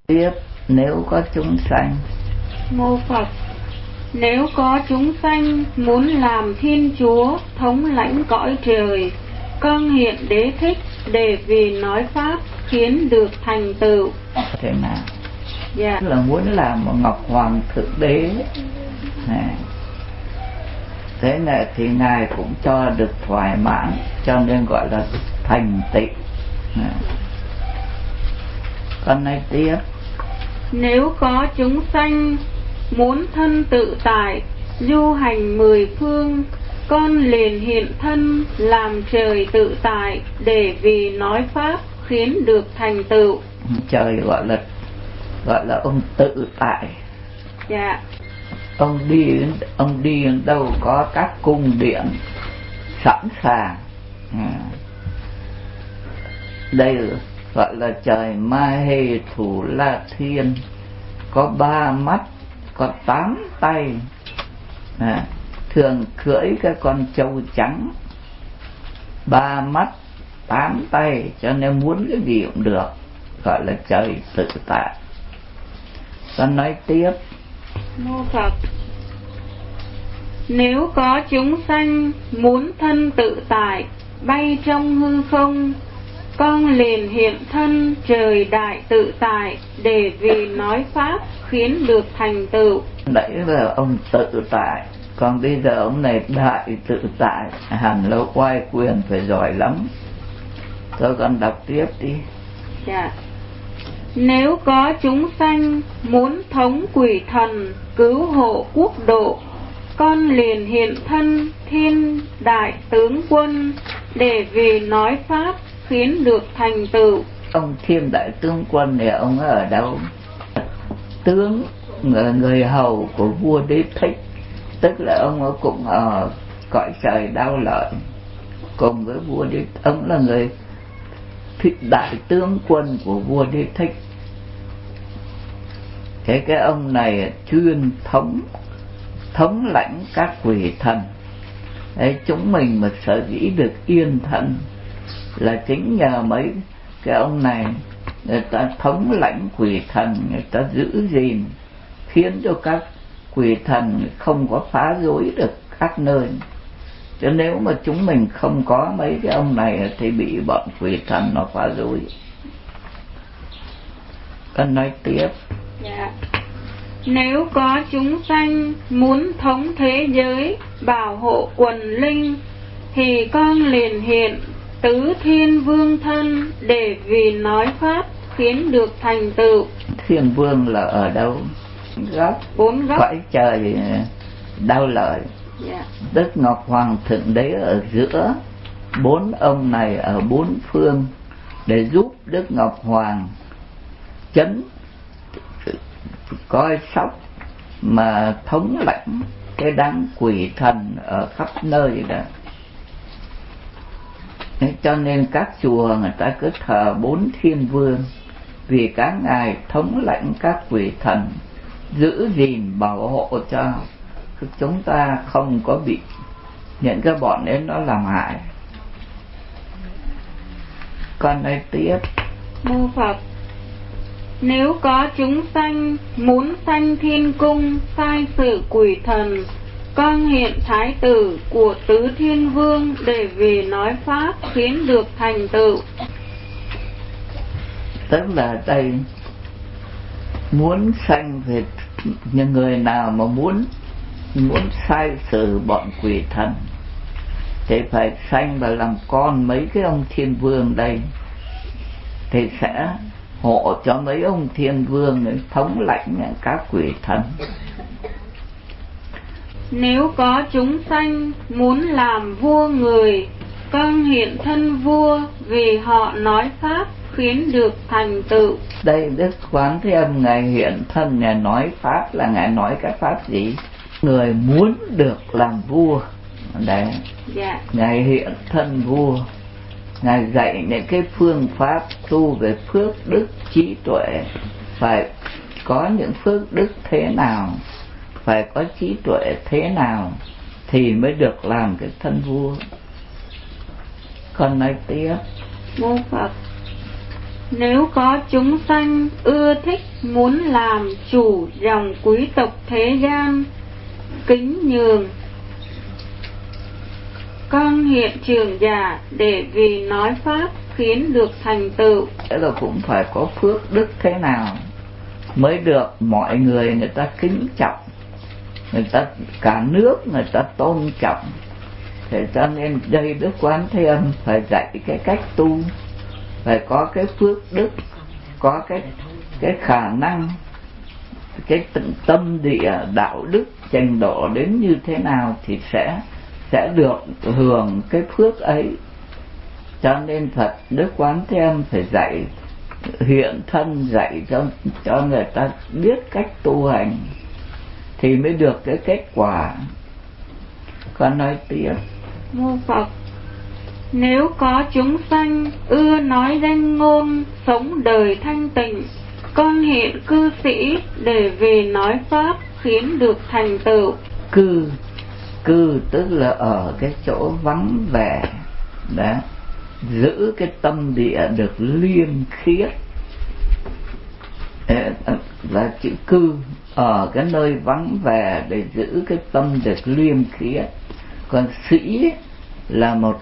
Tiếp, nếu có chúng sanh. Mô Phật. Nếu có chúng sanh muốn làm Thiên Chúa thống lãnh cõi trời, con hiện Đế Thích để vì nói pháp khiến được thành tựu. Thế nào? Dạ. Là muốn làm một Ngọc Hoàng Thượng Đế. Thế này thì Ngài cũng cho được thoải mãn, cho nên gọi là thành tựu. Con nói tiếp. Nếu có chúng sanh muốn thân tự tại, du hành mười phương, con liền hiện thân làm trời tự tại để vì nói pháp khiến được thành tựu. Trời gọi là ông tự tại. Dạ. Ông đi đến đâu có các cung điện sẵn sàng. Đây gọi là trời Ma Hê Thủ La Thiên, có 3 mắt, có 8 tay, thường cưỡi cái con trâu trắng, 3 mắt 8 tay, cho nên muốn cái gì cũng được, gọi là trời tự tại. Con nói tiếp. Mô Phật. Nếu có chúng sanh muốn thân tự tại, bay trong hư không, con liền hiện thân trời đại tự tại để vì nói pháp khiến được thành tựu. Nãy giờ ông tự tại, còn bây giờ ông này đại tự tại, hẳn là oai quyền phải giỏi lắm. Thôi con đọc tiếp đi. Dạ. Nếu có chúng sanh muốn thống quỷ thần cứu hộ quốc độ, con liền hiện thân thiên đại tướng quân để vì nói pháp khiến được thành tựu. Ông thiên đại tướng quân này ông ở đâu? Tướng, người hầu của vua Đế Thích, tức là ông cũng ở cõi trời Đao Lợi cùng với vua Đế. Ông là người đại tướng quân của vua Đế Thích. Cái ông này chuyên thống lãnh các quỷ thần. Đấy, chúng mình mà sở dĩ được yên thân là chính nhờ mấy cái ông này. Người ta thống lãnh quỷ thần, người ta giữ gìn, khiến cho các quỷ thần không có phá rối được các nơi. Chứ nếu mà chúng mình không có mấy cái ông này thì bị bọn quỷ thần nó phá rối. Con nói tiếp. Dạ. Nếu có chúng sanh muốn thống thế giới, bảo hộ quần linh, thì con liền hiện tứ thiên vương thân để vì nói pháp khiến được thành tựu. Thiên vương là ở đâu? Bốn góc cõi trời Đao Lợi. Yeah. Đức Ngọc Hoàng Thượng Đế ở giữa, 4 ông này ở 4 phương để giúp Đức Ngọc Hoàng chấn coi sóc mà thống lãnh cái đám quỷ thần ở khắp nơi đó. Cho nên các chùa người ta cứ thờ 4 thiên vương, vì các ngài thống lãnh các quỷ thần, giữ gìn bảo hộ cho chúng ta không có bị những cái bọn ấy nó làm hại. Con nói tiếp. Mô Phật. Nếu có chúng sanh muốn sanh thiên cung, sai sự quỷ thần, con hiện thái tử của tứ thiên vương để vì nói pháp khiến được thành tựu. Tức là đây muốn sanh về những người nào mà muốn sai sự bọn quỷ thần thì phải sanh và làm con mấy cái ông thiên vương đây, thì sẽ hộ cho mấy ông thiên vương ấy thống lãnh các quỷ thần. Nếu có chúng sanh muốn làm vua người, con hiện thân vua vì họ nói pháp khiến được thành tựu. Đây Đức Quán Thế Âm ngài hiện thân, ngài nói pháp là ngài nói cái pháp gì? Người muốn được làm vua đấy. Dạ. Ngài hiện thân vua, ngài dạy những cái phương pháp tu về phước đức trí tuệ, phải có những phước đức thế nào, phải có trí tuệ thế nào thì mới được làm cái thân vua. Con nói tiếp. Mô Phật. Nếu có chúng sanh ưa thích muốn làm chủ dòng quý tộc thế gian, kính nhường con hiện trường giả để vì nói pháp khiến được thành tựu. Thế là cũng phải có phước đức thế nào mới được mọi người ta kính trọng, người ta cả nước người ta tôn trọng. Thế cho nên đây Đức Quán Thế Âm phải dạy cái cách tu, phải có cái phước đức, có cái khả năng, cái tâm địa đạo đức trình độ đến như thế nào thì sẽ được hưởng cái phước ấy. Cho nên Phật Đức Quán Thế Âm phải dạy hiện thân, dạy cho người ta biết cách tu hành thì mới được cái kết quả. Con nói tiếp. Mô Phật. Nếu có chúng sanh ưa nói danh ngôn sống đời thanh tịnh, con hiện cư sĩ để vì nói pháp khiến được thành tựu. Cư tức là ở cái chỗ vắng vẻ đó, giữ cái tâm địa được liêm khiết, là chữ cư, ở cái nơi vắng vẻ để giữ cái tâm được liêm khiết. Còn sĩ là một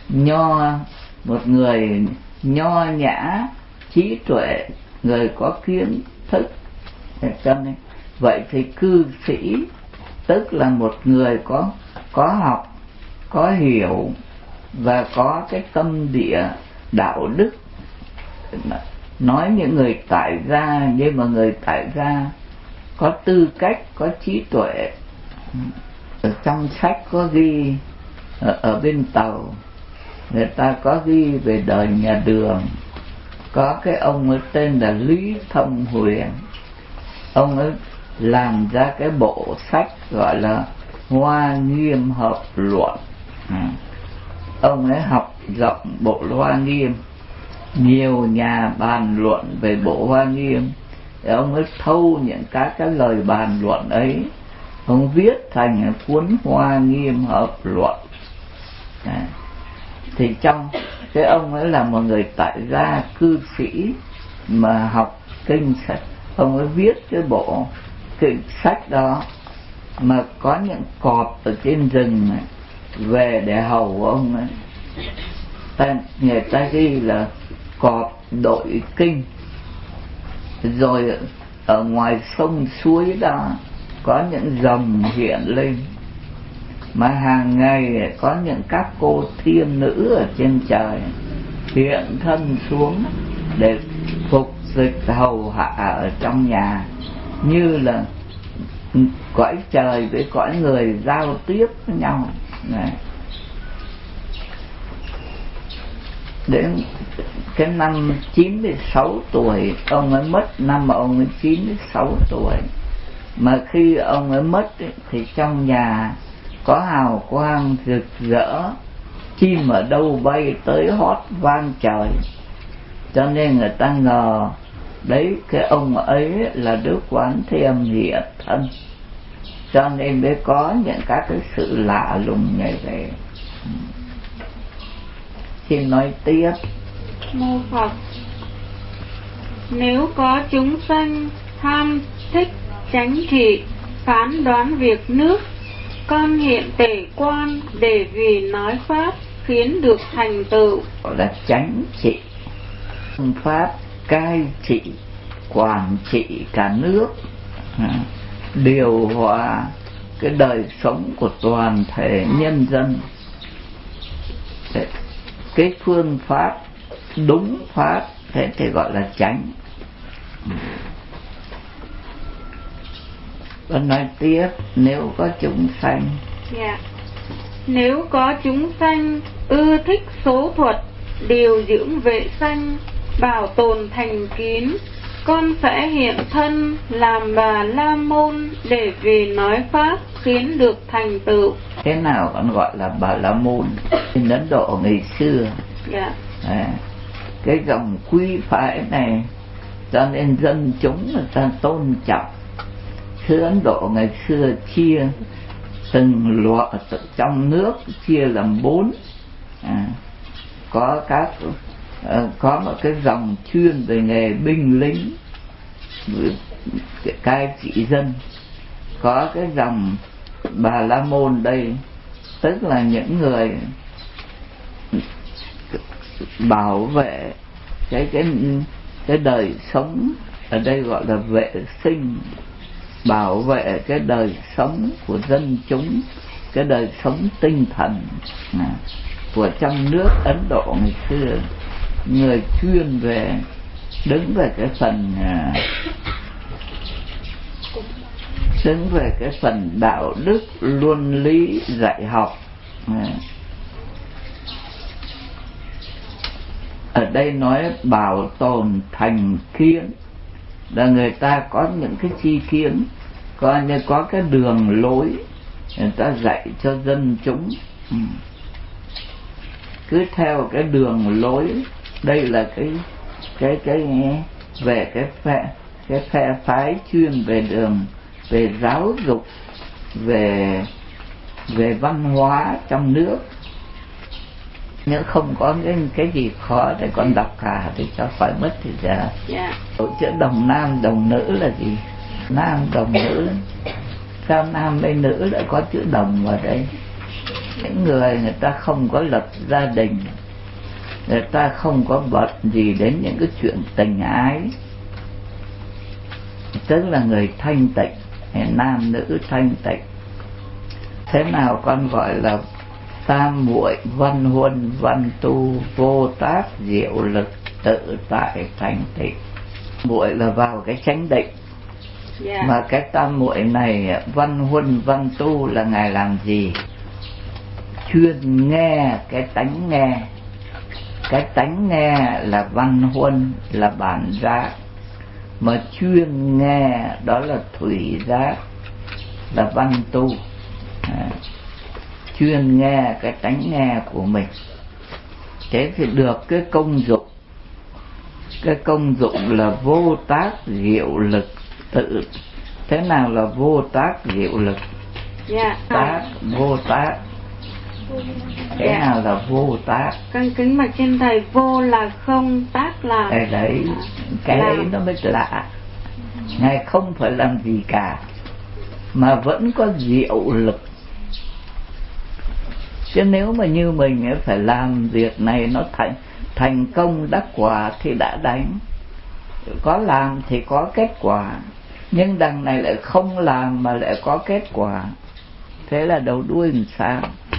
người nho nhã, trí tuệ, người có kiến thức. Cho nên vậy thì cư sĩ tức là một người có học, có hiểu và có cái tâm địa đạo đức. Nói những người tại gia, nhưng mà người tại gia có tư cách, có trí tuệ. Ở trong sách có ghi, ở bên Tàu người ta có ghi về đời nhà Đường, có cái ông ấy tên là Lý Thông Huyền. Ông ấy làm ra cái bộ sách gọi là Hoa Nghiêm Hợp Luận. Ông ấy học rộng bộ Hoa Nghiêm, nhiều nhà bàn luận về bộ Hoa Nghiêm. Ông ấy thâu những các cái lời bàn luận ấy, ông viết thành cuốn Hoa Nghiêm Hợp Luận. Thì trong cái ông ấy là một người tại gia cư sĩ mà học kinh sách, ông ấy viết cái bộ kinh sách đó mà có những cọp ở trên rừng này, về để hầu ông ấy. Người ta ghi là cọp đội kinh. Rồi ở ngoài sông suối đó có những dòng hiện lên, mà hàng ngày có những các cô thiên nữ ở trên trời hiện thân xuống để phục dịch hầu hạ ở trong nhà, như là cõi trời với cõi người giao tiếp với nhau này. Đến cái năm 96 tuổi ông ấy mất, năm mà ông ấy 96 tuổi. Mà khi ông ấy mất thì trong nhà có hào quang rực rỡ, chim ở đâu bay tới hót vang trời. Cho nên người ta ngờ đấy cái ông ấy là Đức Quán Thế Âm hiện thân, cho nên mới có những các cái sự lạ lùng như vậy. Xin nói tiếp. Mô Phật. Nếu có chúng sanh tham thích chánh trị, phán đoán việc nước, con hiện tể quan để vì nói pháp khiến được thành tựu. Gọi là chánh trị, pháp cai trị, quản trị cả nước, điều hòa cái đời sống của toàn thể nhân dân. Cái phương pháp đúng pháp thế thì gọi là chánh. Và nói tiếp. Nếu có chúng sanh, nếu có chúng sanh ưa thích số thuật, điều dưỡng vệ sanh, bảo tồn thành kín, con sẽ hiện thân làm Bà La Môn để vì nói pháp khiến được thành tựu. Thế nào còn gọi là Bà La Môn? Trên Ấn Độ ngày xưa, cái dòng quý phái này, cho nên dân chúng người ta tôn trọng. Xứ Ấn Độ ngày xưa chia từng loại trong nước, chia làm 4. Có các có một cái dòng chuyên về nghề binh lính cai trị dân, có cái dòng Bà La Môn đây, tức là những người bảo vệ cái đời sống, ở đây gọi là vệ sinh, bảo vệ cái đời sống của dân chúng, cái đời sống tinh thần của trong nước Ấn Độ ngày xưa. Người chuyên về đứng về cái phần đạo đức luân lý dạy học. Ở đây nói bảo tồn thành kiến, là người ta có những cái chi kiến, coi như có cái đường lối người ta dạy cho dân chúng, cứ theo cái đường lối. Đây là cái về cái phe phái chuyên về về giáo dục, về văn hóa trong nước. Nếu không có cái gì khó để con đọc cả thì cho khỏi mất thì giờ. Chữ đồng nam đồng nữ là gì? Nam đồng nữ, sao nam với nữ lại có chữ đồng vào đây? Những người ta không có lập gia đình, người ta không có bận gì đến những cái chuyện tình ái, tức là người thanh tịnh, nam nữ thanh tịnh. Thế nào con gọi là tam muội văn huân văn tu vô tác diệu lực tự tại thành tịnh. Muội là vào cái chánh định. Mà cái tam muội này, văn huân văn tu là ngài làm gì? Chuyên nghe cái tánh nghe. Cái tánh nghe là văn huân, là bản giác. Mà chuyên nghe đó là thủy giác, là văn tu. Chuyên nghe cái tánh nghe của mình, thế thì được cái công dụng. Cái công dụng là vô tác diệu lực tự. Thế nào là vô tác diệu lực? Tác, vô tác. Thế nào là vô tác? Con kính mà trên thầy, vô là không, tác là đấy, cái đấy nó mới lạ. Ngài không phải làm gì cả mà vẫn có diệu lực. Chứ nếu mà như mình phải làm việc này nó thành công đắc quả thì đã đánh. Có làm thì có kết quả, nhưng đằng này lại không làm mà lại có kết quả. Thế là đầu đuôi làm sao?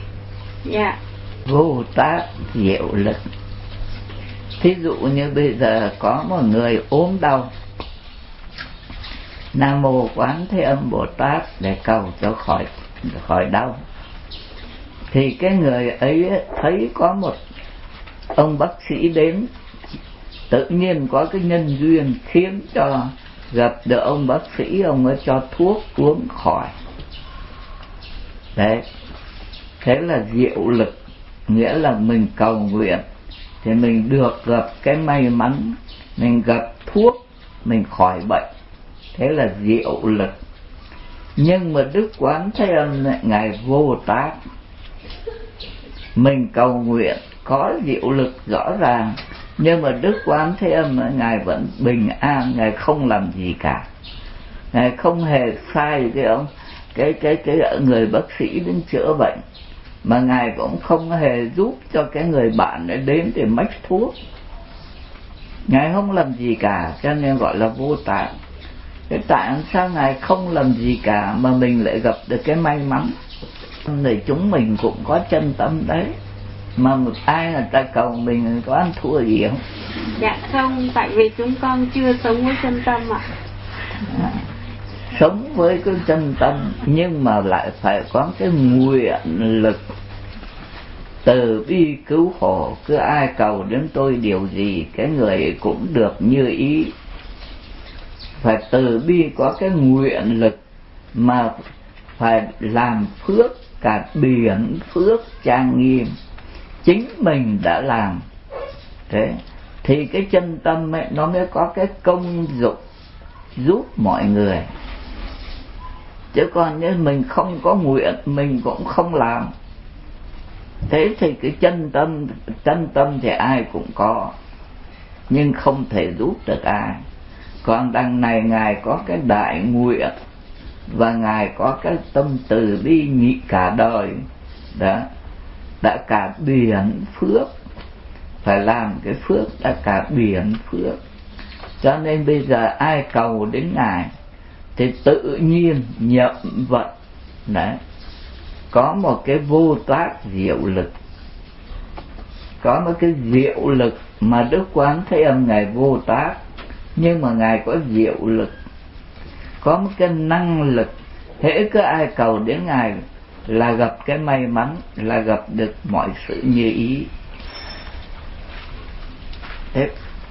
Vô tác diệu lực. Thí dụ như bây giờ có một người ốm đau, Nam Mô Quán Thế Âm Bồ Tát để cầu cho khỏi đau. Thì cái người ấy thấy có một ông bác sĩ đến, tự nhiên có cái nhân duyên khiến cho gặp được ông bác sĩ, ông ấy cho thuốc uống khỏi. Đấy, thế là diệu lực. Nghĩa là mình cầu nguyện thì mình được gặp cái may mắn, mình gặp thuốc, mình khỏi bệnh. Thế là diệu lực. Nhưng mà Đức Quán Thế Âm ngài vô tác. Mình cầu nguyện có diệu lực rõ ràng, nhưng mà Đức Quán Thế Âm ngài vẫn bình an, ngài không làm gì cả. Ngài không hề sai cái người bác sĩ đến chữa bệnh, mà ngài cũng không hề giúp cho cái người bạn ấy đến để mách thuốc. Ngài không làm gì cả, cho nên gọi là vô tác. Thế tại sao ngài không làm gì cả mà mình lại gặp được cái may mắn? Người chúng mình cũng có chân tâm đấy, mà một ai người ta cầu mình có ăn thua gì không? Dạ không, tại vì chúng con chưa sống với chân tâm ạ. Sống với cái chân tâm nhưng mà lại phải có cái nguyện lực từ bi cứu khổ. Cứ ai cầu đến tôi điều gì, cái người cũng được như ý. Phải từ bi có cái nguyện lực, mà phải làm phước, cả biển phước trang nghiêm chính mình đã làm. Thế thì cái chân tâm ấy, nó mới có cái công dụng giúp mọi người. Chứ còn nếu mình không có nguyện, mình cũng không làm. Thế thì cái chân tâm thì ai cũng có. nhưng không thể giúp được ai. Còn đằng này Ngài có cái đại nguyện và Ngài có cái tâm từ bi nhị cả đời, đã cả biển phước, phải làm cái phước đã cả biển phước. Cho nên bây giờ ai cầu đến Ngài thì tự nhiên nhậm vận. Đấy, có một cái vô tác diệu lực, có một cái diệu lực mà Đức Quán Thế Âm Ngài vô tác, nhưng mà Ngài có diệu lực, có một cái năng lực. Hễ cứ ai cầu đến Ngài là gặp cái may mắn, là gặp được mọi sự như ý. Thế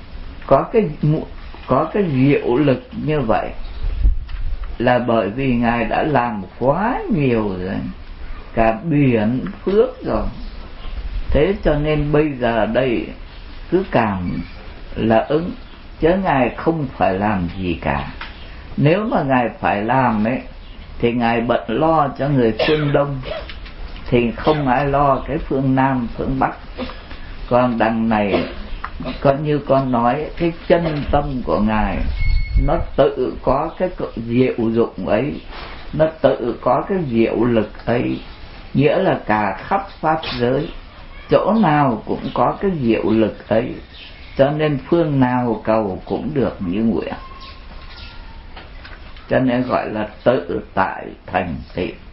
có cái diệu lực như vậy là bởi vì Ngài đã làm quá nhiều rồi, cả biển phước rồi. Thế cho nên bây giờ đây cứ cảm là ứng, chứ Ngài không phải làm gì cả. Nếu mà Ngài phải làm ấy thì Ngài bận lo cho người phương Đông, thì không ai lo cái phương Nam, phương Bắc. Còn đằng này có như con nói, cái chân tâm của Ngài nó tự có cái diệu dụng ấy, nó tự có cái diệu lực ấy, nghĩa là cả khắp pháp giới chỗ nào cũng có cái diệu lực ấy, cho nên phương nào cầu cũng được như nguyện. Cho nên gọi là tự tại thành tựu.